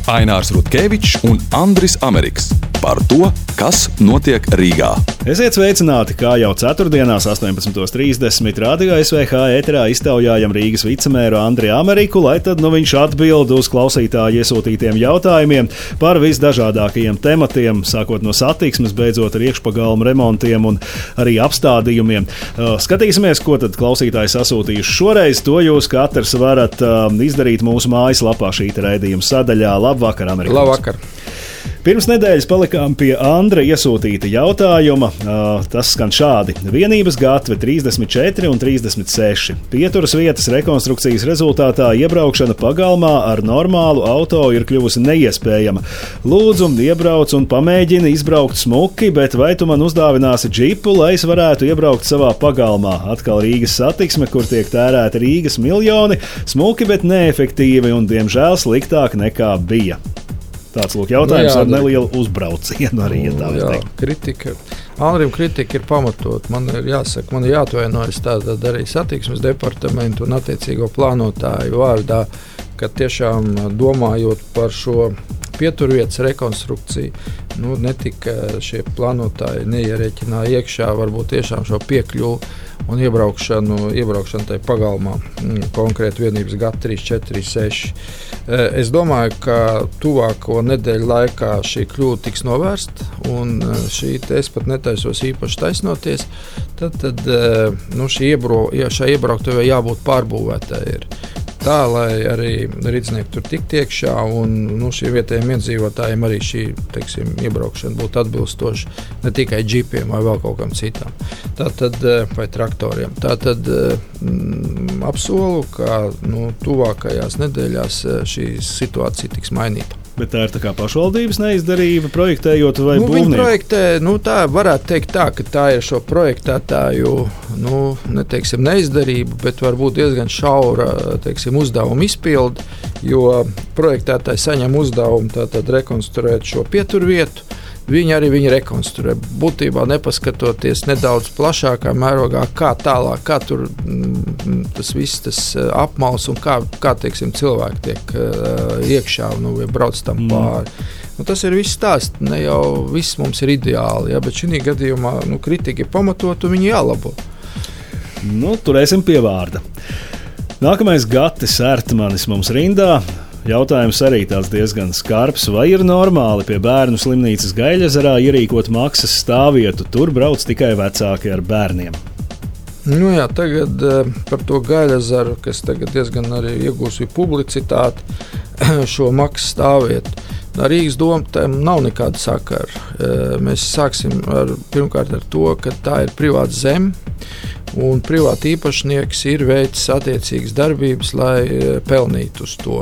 Ainārs Rutkevičs un Andris Ameriks par to, kas notiek Rīgā. Esiet sveicināti, kā jau ceturtdienās 18:30 Radio SVH ēterā iztaujājam Rīgas vicemēru Andriu Ameriku, lai tad viņš atbild uz klausītāju iesūtītiem jautājumiem par visdažādākajiem tematiem, sākot no satiksmes, beidzot ar iekšpagalmu remontiem un arī apstādījumiem. Skatīsimies, ko tad klausītāji sasūtījuši šoreiz. To jūs katrs varat izdarīt mūsu mājaslapā šī raidījuma sadaļā. Labvakar, Amerikā! Labvakar! Pirms nedēļas palikām pie Andra iesūtīta jautājuma. Tas skan šādi. Vienības gatve 34 un 36. Pieturas vietas rekonstrukcijas rezultātā iebraukšana pagalmā ar normālu auto ir kļuvusi neiespējama. Lūdzu, iebrauc un pamēģini izbraukt smuki, bet vai tu man uzdāvināsi džipu, lai es varētu iebraukt savā pagalmā? Atkal Rīgas satiksme, kur tiek tērēti Rīgas miljoni, smuki, bet neefektīvi un, diemžēl, sliktāk nekā bija. Tāds lūk jautājums ar nelielu uzbraucienu arī, ja tā var teikt. Kritika. Andrim kritika ir pamatot. Man ir jāsaka, man ir jāatvainojas tātad arī satiksmes departamentu un attiecīgo plānotāju vārdā, ka tiešām domājot par šo pieturvietas rekonstrukciju, netika šie plānotāji neierēķināja iekšā varbūt tiešām šo piekļuvu un iebraukšanu tajā pagalmā, konkrēti vienības gata 3, 4, 6. Es domāju, ka tuvāko nedēļu laikā šī kļūda tiks novērsta, un es pat netaisos īpaši taisnoties, tad šai iebraktuvēji jābūt pārbūvētai ir. Tā, lai arī rīdznieki tur tiktu iekšā un šiem vietējiem iedzīvotājiem arī šī, iebraukšana būtu atbilstoša ne tikai džipiem vai vēl kaut kam citam. Tātad, vai traktoriem. Tātad apsolu, ka tuvākajās nedēļās šī situācija tiks mainīta. Bet tā ir tā kā pašvaldības neizdarība, projektējot vai būvnieku? Viņi projektē, tā varētu teikt tā, ka tā ir šo projektētāju, neteiksim neizdarība, bet varbūt diezgan šaura, uzdevuma izpildi, jo projektētāji saņem uzdevumu tātad rekonstruēt šo pieturvietu. Viņi rekonstruē. Būtībā nepaskatoties nedaudz plašākā mērogā, kā tālāk, kā tur tas viss apmals un kā cilvēki tiek iekšā vai brauc tam pāri. Tas ir viss stāsts. Ne jau viss mums ir ideāli, bet šī gadījumā kritika ir pamatot un viņi jālabo. Turēsim pie vārda. Nākamais Gatis Ērtmanis mums rindā. Jautājums arī tāds diezgan skarbs. Vai ir normāli pie bērnu slimnīcas Gaļezerā ierīkot maksas stāvvietu? Tur brauc tikai vecāki ar bērniem. Tagad par to Gaļezeru, kas tagad diezgan arī iegūsi publicitāti, šo maksas stāvvietu. Rīgas doma tam nav nekāda sakara. Mēs sāksim pirmkārt ar to, ka tā ir privāta zeme, un privāta īpašnieks ir veicis attiecīgas darbības, lai pelnītu uz to.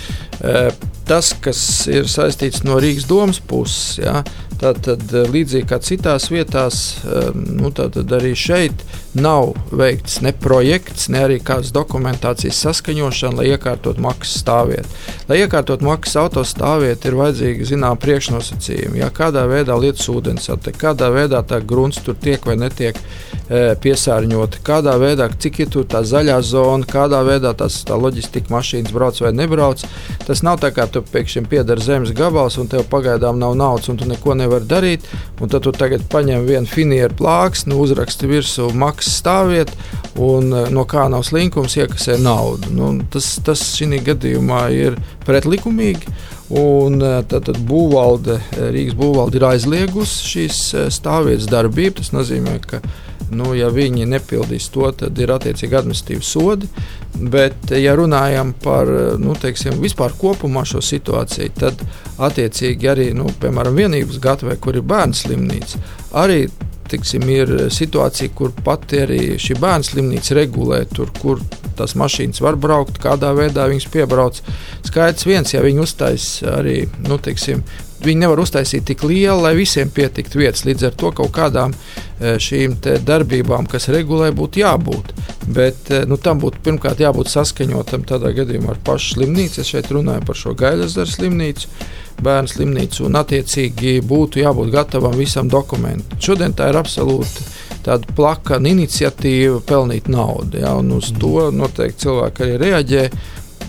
Tas, kas ir saistīts no Rīgas domas puses, tātad līdzīgi kā citās vietās, tātad arī šeit nav veikts ne projekts, ne arī kādas dokumentācijas saskaņošana, lai iekārtot maksas stāvvietu. Lai iekārtot maksas autostāvvietu, ir vajadzīgi zinām priekšnosacījumi. Kādā veidā lietas ūdens attek, kādā veidā tā grunts tur tiek vai netiek piesārņota, kādā veidā, cik ir tur tā zaļā zona, kādā veidā tā loģistika mašīnas brauc vai nebrauc. Tas nav tā kā tu pēkšņi pieder zemes gabals un tev pagaidām nav naudas un tu neko nevar darīt, un tad tu tagad paņem vienu finieru plāksni, uzraksti virsū maksas stāvvietu un no kā nav slinkums iekasē naudu. Tas šī gadījumā ir pretlikumīgi, un tad Rīgas būvvalde ir aizliegusi šīs stāvvietas darbību. Tas nozīmē, ka ja viņi nepildīs to, tad ir attiecīgi administratīvi sodi. Bet, ja runājam par vispār kopumā šo situāciju, tad attiecīgi arī, piemēram, vienības gatavē, kur ir bērnu slimnīca, arī ir situācija, kur pati arī šī bērnu slimnīca regulē, kur tās mašīnas var braukt, kādā veidā viņas piebrauc. Skaidrs viens, ja viņi uztais arī, viņi nevar uztaisīt tik lielu, lai visiem pietiktu vietas. Līdz ar to kaut kādām šīm darbībām, kas regulē, būtu jābūt. Bet tam būtu pirmkārt jābūt saskaņotam tādā gadījumā ar pašu slimnīcu. Es šeit runāju par šo Gaļezeru slimnīcu, bērnu slimnīcu, un attiecīgi būtu jābūt gatavam visam dokumentam. Šodien tā ir absolūti tāda plakana iniciatīva pelnīt naudu. Ja, un uz to noteikti cilvēki arī reaģē.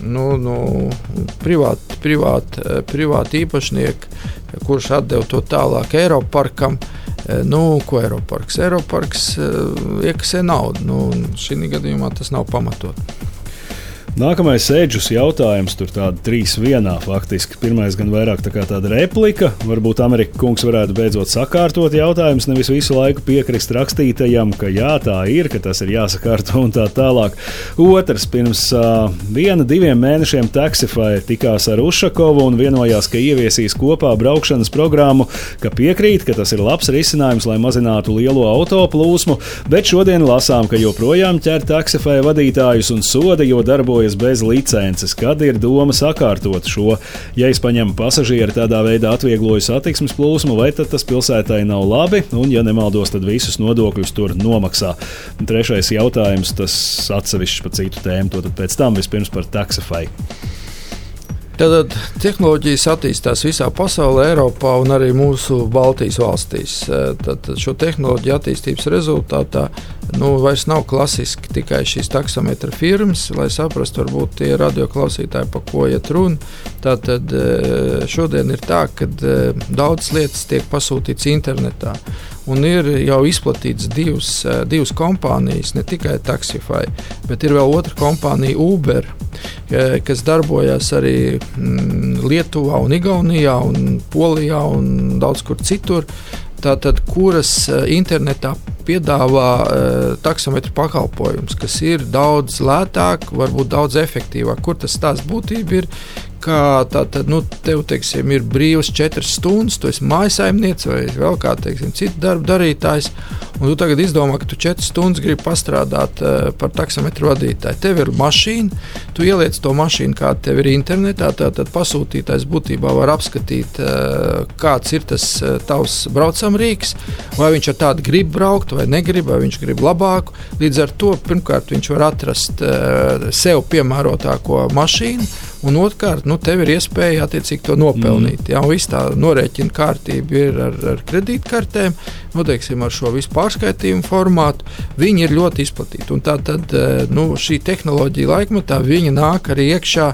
privāti īpašnieki, kurš atdeva to tālāk Eiroparkam. Ko Eiroparks? Eiroparks iekasē naudu. Šī gadījumā tas nav pamatot. Nākamais sēdžus jautājums, tur tāda 3-1 faktiski. Pirmais gan vairāk tā kā tāda replika. Varbūt Amerika kungs varētu beidzot sakārtot jautājumus, nevis visu laiku piekrist rakstītajam, ka jā, tā ir, ka tas ir jāsakārto un tā tālāk. Otrs, pirms 1-2 mēnešiem Taxify tikās ar Ušakovu un vienojās, ka ieviesīs kopā braukšanas programmu, ka piekrīt, ka tas ir labs risinājums, lai mazinātu lielo auto plūsmu, bet šodien lasām, ka joprojām ķer Taxify vadītājus un soda, jo darbojas bez licences. Kad ir doma sakārtot šo? Ja es paņemu pasažieri, tādā veidā atviegloju satiksmes plūsmu, vai tad tas pilsētai nav labi? Un, ja nemaldos, tad visus nodokļus tur nomaksā. Trešais jautājums, tas atsevišķi par citu tēmu, to tad pēc tam vispirms par Taxify. Tad tehnoloģijas attīstās visā pasaulē, Eiropā un arī mūsu Baltijas valstīs. Tad šo tehnoloģiju attīstības rezultātā vairs nav klasiski tikai šīs taksometra firmas, lai saprastu, varbūt tie radioklausītāji, pa ko iet runa. Tātad šodien ir tā, ka daudzas lietas tiek pasūtītas internetā. Un ir jau izplatīts divas kompānijas, ne tikai Taxify, bet ir vēl otra kompānija Uber, kas darbojas arī Lietuvā un Igaunijā un Polijā un daudz kur citur. Tātad, kuras internetā piedāvā taksometru pakalpojumus, kas ir daudz lētāk, varbūt daudz efektīvāk. Kur tas tās būtība ir? Kā tātad, tev, teiksim, ir brīvas 4 stundas, tu esi mājsaimniece vai vēl kā, teiksim, citu darbu darītājs, un tu tagad izdomā, ka tu 4 stundas gribi pastrādāt par taksometru vadītāju. Tev ir mašīna, tu ieliec to mašīnu, kāda tev ir internetā, tātad pasūtītājs būtībā var apskatīt, kāds ir tas tavs braucamrīks, vai viņš ar tādu grib braukt, vai negrib, vai viņš grib labāku. Līdz ar to, pirmkārt, viņš var atrast sev piemērotāko mašīnu, un otrkārt, tev ir iespēja attiecīgi to nopelnīt. Jā, viss tā norēķina kārtība ir ar kredītkartēm, teiksim, ar šo visu pārskaitījumu formātu. Viņi ir ļoti izplatīti. Un tātad šī tehnoloģija laikmetā viņi nāk arī iekšā.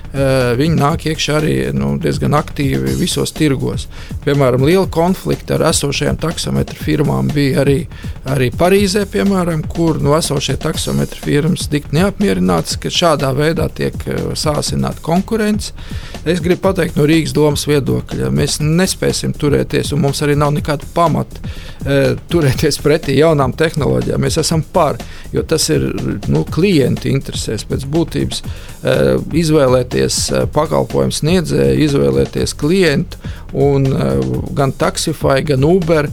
Viņi nāk iekšā arī diezgan aktīvi visos tirgos. Piemēram, liela konflikta ar esošajām taksometru firmām bija arī Parīzē, piemēram, kur esošie taksometru firmas tik neapmierināts, ka šādā veidā tiek sāsināta konkurence. Es gribu pateikt no Rīgas domas viedokļa, mēs nespēsim turēties, un mums arī nav nekāda pamata turēties pretī jaunām tehnoloģijām. Mēs esam par, jo tas ir klientu interesēs pēc būtības izvēlēties pakalpojumu sniedzēju, izvēlēties klientu, un gan Taxify, gan Uber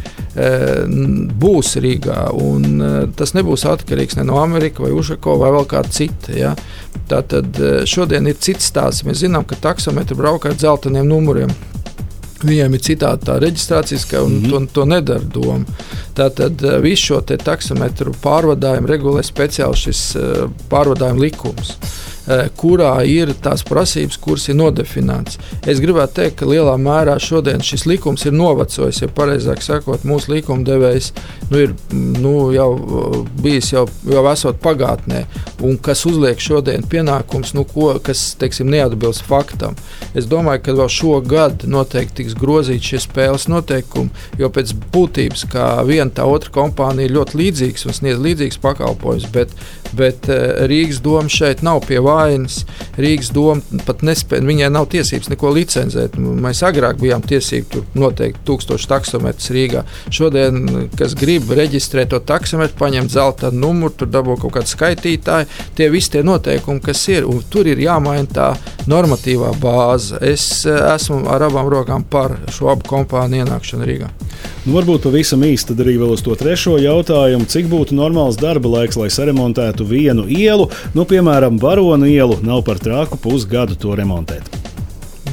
būs Rīgā, un tas nebūs atkarīgs ne no Amerikas vai Ušakova vai vēl kāda cita. Ja? Tātad šodien ir cits stāsts. Mēs zinām, ka taksometri braukā ar dzelteniem numuriem. Viņiem ir citādi tā reģistrācija, un to nedara doma. Tātad visu šo taksometru pārvadājumu regulē speciāli šis pārvadājuma likums, kurā ir tās prasības, kuras ir nodefinētas. Es gribētu teikt, ka lielā mērā šodien šis likums ir novecojis, ja pareizāk sakot, mūsu likumdevējs ir jau bijis jau esot pagātnē, un kas uzliek šodien pienākums, kas, teiksim, neatbilst faktam. Es domāju, ka vēl šogad noteikti tiks grozīt šie spēles noteikumi, jo pēc būtības, kā viena tā otra kompānija ir ļoti līdzīgas un sniedz līdzīgas pakalpojumus, bet Rīgas doma šeit nav pie vainas. Rīgas doma pat nespēja, viņai nav tiesības neko licenzēt. Mēs agrāk bijām tiesīgi tur noteikti 1000 taksometrus Rīgā. Šodien, kas grib reģistrēt to taksometru, paņemt zelta numuru, tur dabū kaut kādu skaitītāju, tie visi tie noteikumi, kas ir, un tur ir jāmaina tā normatīvā bāze. Es esmu ar abām rokām par šo abu kompāniju ienākšanu Rīgā. Varbūt pavisam īsti tad arī vēl uz to trešo jautājumu. Cik būtu normāls darba laiks, lai saremontētu vienu ielu? Piemēram, Baronu ielu nav par traku pusgadu to remontēt.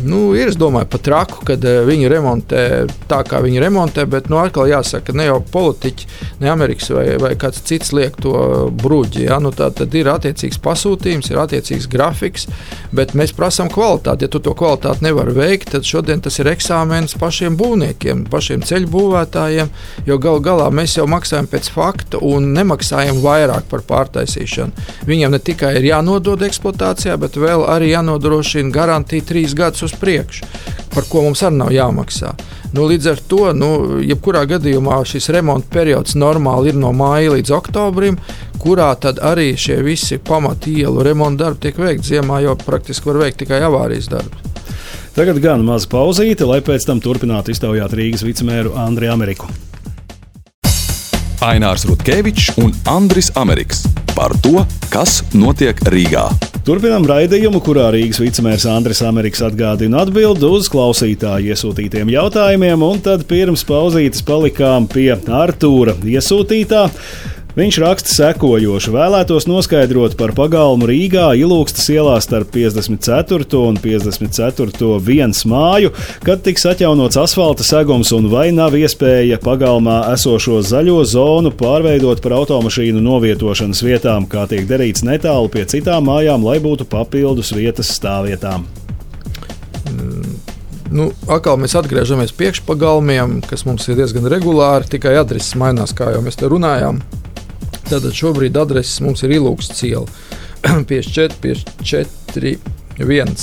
Ir, es domāju, pat traku, kad viņi remontē tā, kā viņi remontē, bet atkal jāsaka, ne jau politiķi, ne Amerikas vai kāds cits liek to bruģi. Ja? Tad ir attiecīgs pasūtījums, ir attiecīgs grafiks, bet mēs prasām kvalitāti. Ja tu to kvalitāti nevar veikt, tad šodien tas ir eksāmenis pašiem būvniekiem, pašiem ceļu būvētājiem, jo galā mēs jau maksājam pēc fakta un nemaksājam vairāk par pārtaisīšanu. Viņiem ne tikai ir jānodod eksploatācijā, bet vēl arī jānodrošina garantija 3 gadus uz priekšu, par ko mums arī nav jāmaksā. Līdz ar to, jebkurā gadījumā šis remonta periods normāli ir no māja līdz oktobrim, kurā tad arī šie visi pamatielu remonta darbi tiek veikti. Ziemā jau praktiski var veikt tikai avārijas darbus. Tagad gan maza pauzīte, lai pēc tam turpinātu iztaujāt Rīgas vicemēru Andri Ameriku. Ainārs Rutkevičs un Andris Ameriks par to, kas notiek Rīgā. Turpinām raidījumu, kurā Rīgas vicemērs Andris Ameriks atgādina atbildi uz klausītāju iesūtītiem jautājumiem, un tad pirms pauzītes palikām pie Artūra iesūtītā. Viņš raksta sekojoši: vēlētos noskaidrot par pagalmu Rīgā Ilūgstas ielā starp 54. un 54. 1 māju, kad tiks atjaunots asfalta segums un vai nav iespēja pagalmā esošo zaļo zonu pārveidot par automašīnu novietošanas vietām, kā tiek darīts netālu pie citām mājām, lai būtu papildus vietas stāvvietām. Atkal mēs atgriežamies priekšpagalmiem, kas mums ir diezgan regulāri, tikai adreses mainās, kā jau mēs te runājām. Tātad šobrīd adreses mums ir Ilūgstas iela 54, 1.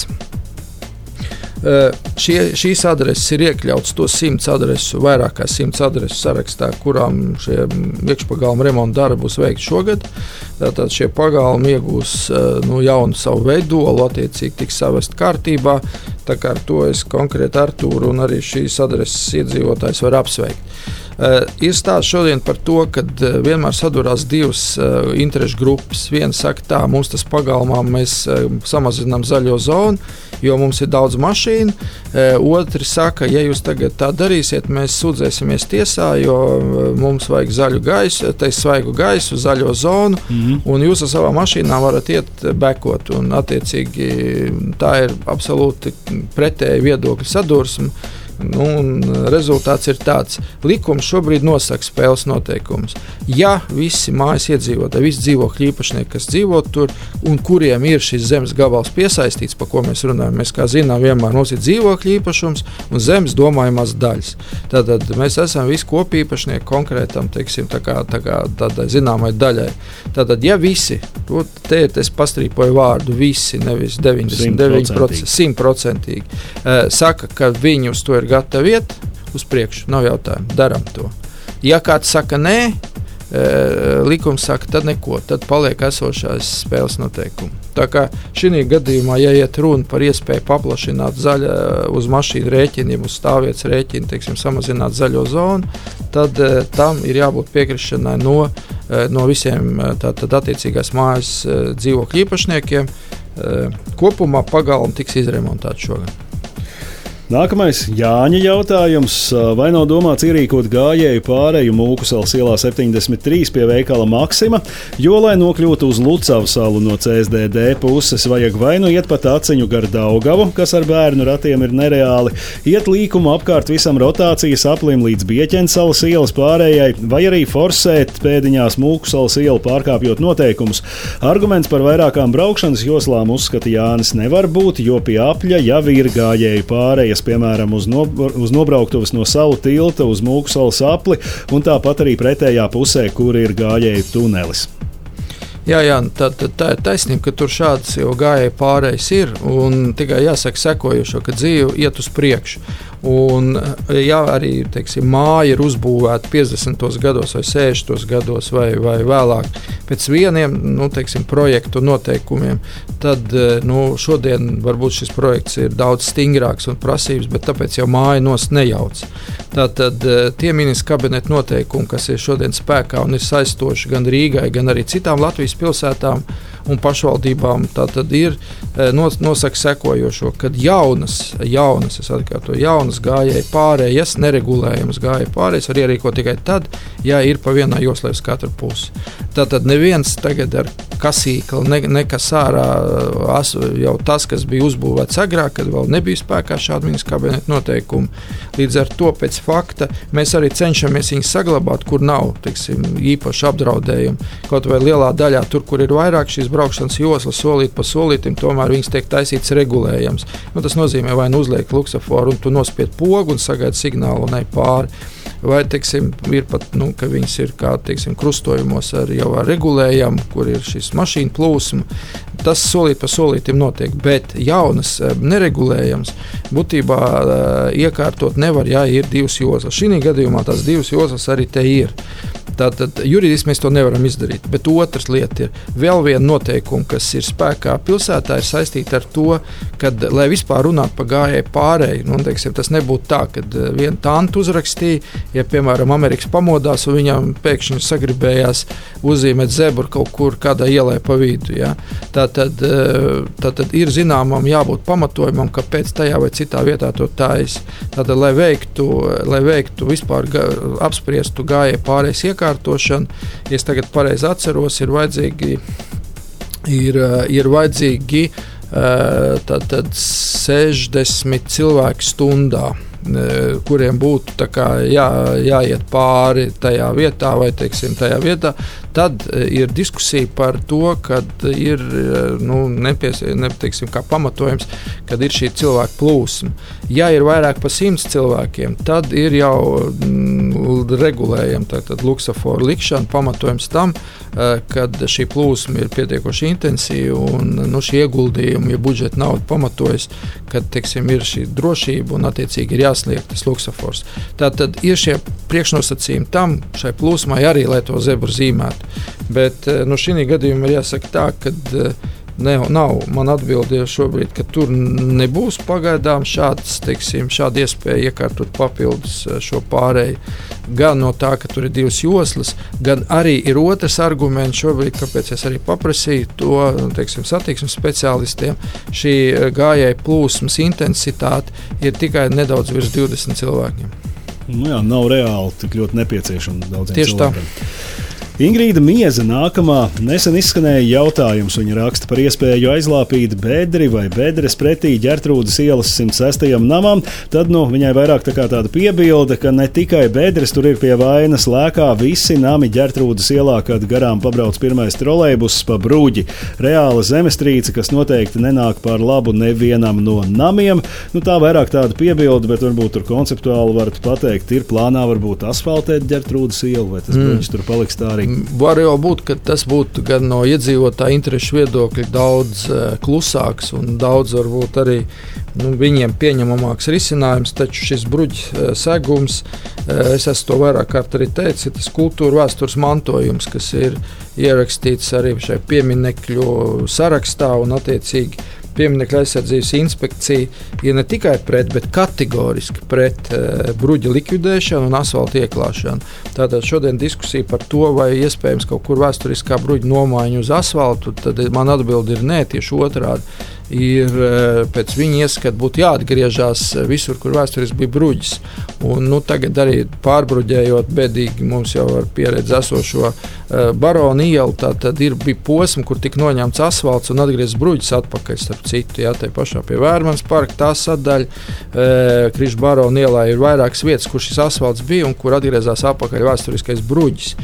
Šīs adreses ir iekļautas to 100 adresu, vairāk kā 100 adresu sarakstā, kurām šie iekšpagalma remonta darbi būs veikti šogad. Tātad šie pagalmi iegūs jaunu savu veidolu, attiecīgi tiks savest kārtībā. Tā kā ar to es konkrēti Artūru un arī šīs adreses iedzīvotājs var apsveikt. Ir stāsts šodien par to, ka vienmēr sadurās divas interešu grupas. Viena saka, tā mums tas pagalmā mēs samazinām zaļo zonu, jo mums ir daudz mašīnu. Otri saka, ja jūs tagad tā darīsiet, mēs sūdzēsimies tiesā, jo mums vajag zaļu gaisu, svaigu gaisu, zaļo zonu, un jūs ar savām mašīnām varat iet bekot. Un, attiecīgi, tā ir absolūti pretēji viedokļu sadursme. Rezultāts ir tāds: likums šobrīd nosaka spēles noteikumus. Ja visi mājas iedzīvotāji, visi dzīvokļu īpašnieki, kas dzīvo tur un kuriem ir šis zemes gabals piesaistīts, par ko mēs runājam, mēs kā zinām, vienmēr mums ir dzīvokļu īpašums un zemes domājamās daļas. Tātad mēs esam visi kopīpašnieki konkrētam, teiksim, tādai zināmai daļai. Tātad, ja visi, es pastrīpoju vārdu visi, nevis 99%, 100%, saka, ka viņi uz to ir gatavi iet uz priekšu, nav jautājumu, daram to. Ja kāds saka nē, likums saka, tad neko, tad paliek esošās spēles noteikumi. Tā kā šī gadījumā, ja iet runa par iespēju paplašināt uz mašīnu rēķinu, uz stāvvietas rēķinu, teiksim, samazināt zaļo zonu, tad tam ir jābūt piekrišanai no visiem tātad attiecīgās mājas dzīvokļu īpašniekiem. Kopumā pagalmi tiks izremontēti šogad. Nākamais Jāņa jautājums. Vai nav domāts ierīkot gājēju pāreju Mūkusalas ielā 73 pie veikala Maksima, jo, lai nokļūtu uz Lucavu salu no CSDD puses, vajag vai nu iet pa Taciņu gar Daugavu, kas ar bērnu ratiem ir nereāli, iet līkumu apkārt visam rotācijas aplim līdz Bieķensalas ielas pārējai, vai arī forsēt pēdiņās Mūkusalas ielu pārkāpjot noteikumus. Arguments par vairākām braukšanas joslām, uzskata Jānis, nevar būt, jo pie apļa jau ir gājēju pārējas, piemēram, uz nobrauktuves no Salu tilta uz Mūkusalas apli, un tāpat arī pretējā pusē, kur ir gājēju tunelis. Jā, tā ir taisnība, ka tur šādas jau gājēju pārējas ir, un tikai jāsaka sekojošo, ka dzīve iet uz priekšu. Un, ja arī, teiksim, māja ir uzbūvēta 50. gados vai 60. gados vai vēlāk pēc vieniem, teiksim, projektu noteikumiem, tad šodien varbūt šis projekts ir daudz stingrāks un prasības, bet tāpēc jau māja nost nejauc. Tātad tie ministra kabineta noteikumi, kas ir šodien spēkā un ir saistoši gan Rīgai, gan arī citām Latvijas pilsētām un pašvaldībām, tātad ir nosaka sekojošo, kad jaunas gājēju pārējas, neregulējamas gājēju pārējas var ierīkot tikai tad, ja ir pa vienā joslai uz katru pusi. Tātad neviens tagad ar kasīkla, nekas ārā, jau tas, kas bija uzbūvēts agrāk, kad vēl nebija spēkā šāda ministra kabineta noteikuma. Līdz ar to pēc fakta mēs arī cenšamies viņus saglabāt, kur nav, teiksim, īpaši apdraudējumi. Kaut vai lielā daļā, tur, kur ir vairāk šīs braukšanas joslas, solīt pa solītim, tomēr viņas tiek taisīts regulējams. Tas nozīmē, vai uzliek luksaforu un tu nospied pogu un sagaidi signālu un ej pāri. Vai, teiksim, ir pat, ka viņas ir kā, teiksim, krustojumos jau ar regulējumu, kur ir šis mašīnu plūsma. Tas solīt pa solītim notiek, bet jaunas neregulējams būtībā iekārtot nevar, ja ir divas joslas. Šī gadījumā tās divas joslas arī te ir. Tātad juridiski mēs to nevaram izdarīt. Bet otrs lieta ir vēl viena noteikuma, kas ir spēkā pilsētā, ir saistīta ar to, ka, lai vispār runātu par gājēju pārēju, teiksim, tas nebūtu tā, ka viena tante uzrakstīja, ja, piemēram, Amerikas pamodās un viņam pēkšņi sagribējās uzzīmēt zebru kaut kur kādā ielē pa vidu. Ja? Tātad ir zināmam jābūt pamatojumam, kāpēc tajā vai citā vietā to taisa. Tātad, lai veiktu vispār apspriestu gājēju pārējas iekārtošanu, ja es tagad pareizi atceros, ir vajadzīgi tātad 60 cilvēku stundā, kuriem būtu jāiet pāri tajā vietā vai, teiksim, tajā vietā. Tad ir diskusija par to, kad ir neteiksim, kā pamatojums, kad ir šī cilvēku plūsma. Ja ir vairāk par 100 cilvēkiem, tad ir jau regulējama luksaforu likšana, pamatojums tam, kad šī plūsma ir pietiekoši intensīva un šī ieguldījuma, ja budžeta nauda pamatojas, kad, teiksim, ir šī drošība un attiecīgi ir jāsliek tas luksafors. Tātad ir šie priekšnosacījumi tam, šai plūsmai arī, lai to zebru zīmētu. Bet šī gadījumā ir jāsaka tā, ka nav man atbildi šobrīd, ka tur nebūs pagaidām šāda iespēja iekārtot papildus šo pārēju. Gan no tā, ka tur ir divas joslas, gan arī ir otrs arguments šobrīd, kāpēc es arī paprasīju to, teiksim, satiksmes speciālistiem. Šī gājēju plūsmas intensitāte ir tikai nedaudz virs 20 cilvēkiem. Nav reāli tik ļoti nepieciešama daudziem Tieši cilvēkiem. Ingrīda Mieze nākamā. Nesen izskanēja jautājums. Viņa raksta par iespēju aizlāpīt bedri vai bedres pretī Ģertrūdes ielas 106. namam. Tad viņai vairāk tāda piebilde, ka ne tikai bedres tur ir pie vainas, lēkā visi nami Ģertrūdes ielā, kad garām pabrauc pirmais trolejbuss pa Bruģi. Reāla zemestrīce, kas noteikti nenāk par labu nevienam no namiem. Tā vairāk tāda piebilde, bet varbūt tur konceptuāli varat pateikt, ir plānā varbūt asfaltēt Ģertrūdes ielu, vai tas Bruģis tur paliks tā arī. Var jau būt, ka tas būtu gan no iedzīvotāju interešu viedokļa daudz klusāks un daudz varbūt arī viņiem pieņemamāks risinājums, taču šis Bruģa segums, es esmu to vairāk kārt arī teicis, ir tas kultūra vēstures mantojums, kas ir ierakstīts arī šai pieminekļu sarakstā un attiecīgi Pieminekļu aizsardzības inspekcija ir ne tikai pret, bet kategoriski pret bruģa likvidēšanu un asfalta ieklāšanu. Tātad šodien diskusija par to, vai iespējams kaut kur vēsturiskā bruģa nomaiņa uz asfaltu, tad man atbildi ir nē, tieši otrādi. Ir pēc viņa ieskata būtu jāatgriežas visur, kur vēsturiski bija bruģis. Un, tagad arī pārbruģējot bedīgi mums jau ar pieredzi esošo Baronu ielu, tad bija posmi, kur tika noņemts asfalts un atgriezts bruģis atpakaļ, starp citu. Jā, tai pašā pie Vērmanas parka tā sadaļa, Krišs Baronu ielā ir vairākas vietas, kur šis asfalts bija un kur atgriezās atpakaļ vēsturiskais bruģis.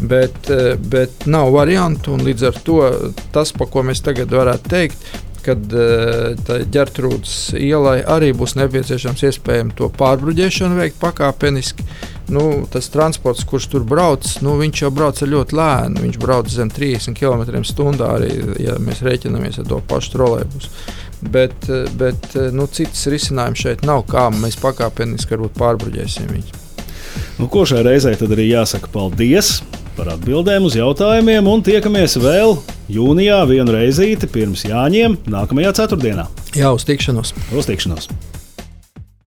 Bet nav variantu, un līdz ar to tas, pa ko mēs tagad varētu teikt, kad Ģertrūdes ielai arī būs nepieciešams iespējami to pārbruģēšanu veikt pakāpeniski. Tas transports, kurš tur brauc, viņš jau brauc ar ļoti lēnu. Viņš brauc zem 30 km/h arī, ja mēs rēķinamies ar to pašu trolejbusu. Bet citas risinājums šeit nav, kā mēs pakāpeniski varbūt pārbruģēsim viņu. Ko šai reizei tad arī jāsaka paldies par atbildēm uz jautājumiem, un tiekamies vēl jūnijā vienu reizīti pirms Jāņiem nākamajā ceturtdienā. Jā, uz tikšanos! Uz tikšanos!